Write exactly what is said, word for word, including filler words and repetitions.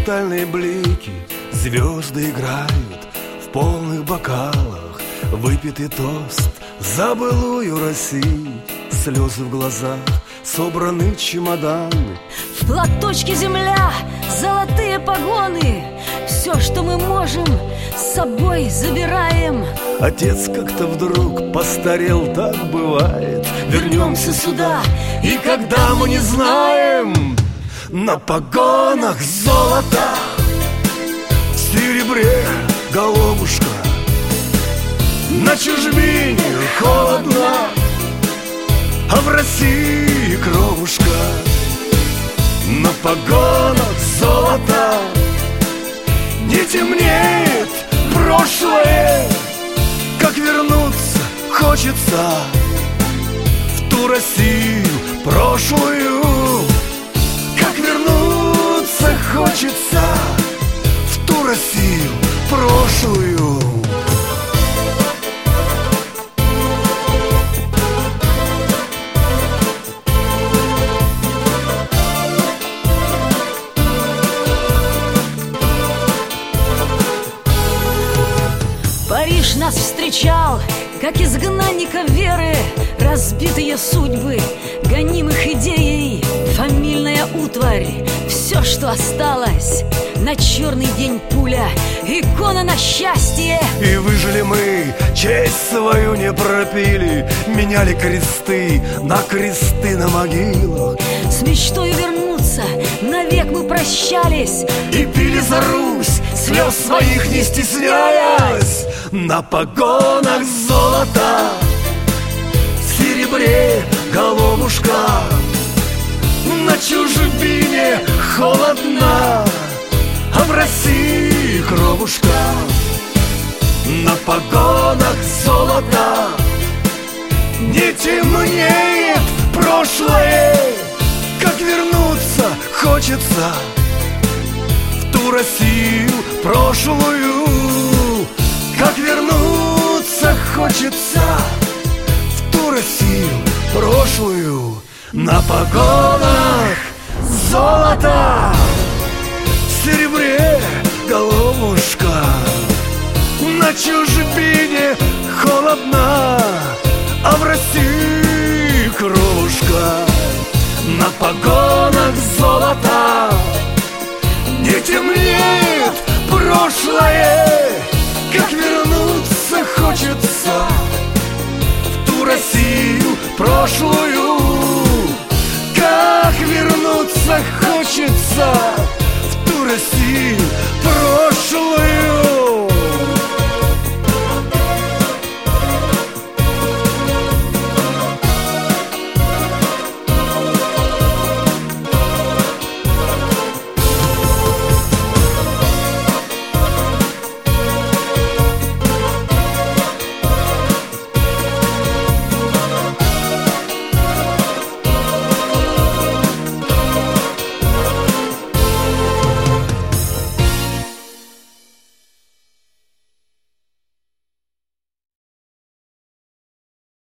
хрустальные блики, звезды играют в полных бокалах. Выпитый тост за былую Россию, слезы в глазах, собраны чемоданы. В платочке земля, золотые погоны, все, что мы можем, с собой забираем. Отец как-то вдруг постарел, так бывает. Вернемся сюда, и когда мы не знаем. На погонах золото, в серебре головушка. На чужбине холодно, а в России кровушка. На погонах золото, не темнеет прошлое. Как вернуться хочется в ту Россию прошлую. Как вернуться хочется в ту Россию прошлую. Париж нас встречал, как изгнанников веры, разбитые судьбы, гонимых идеей, фамильная утварь, все, что осталось, на черный день пуля, икона на счастье. И выжили мы, честь свою не пропили, меняли кресты на кресты на могилах. С мечтой вернуться навек мы прощались и пили за Русь, слез своих не стесняясь. На погонах золото, в серебре головушка. На чужбине холодно, а в России кровушка. На погонах золото, не темнеет прошлое. Как вернуться хочется в ту Россию прошлую. Как вернуться хочется в ту Россию прошлую. На погонах золото, в серебре головушка. На чужбине холодно, а в России кровушка. На погонах золото, не темнеет прошлое.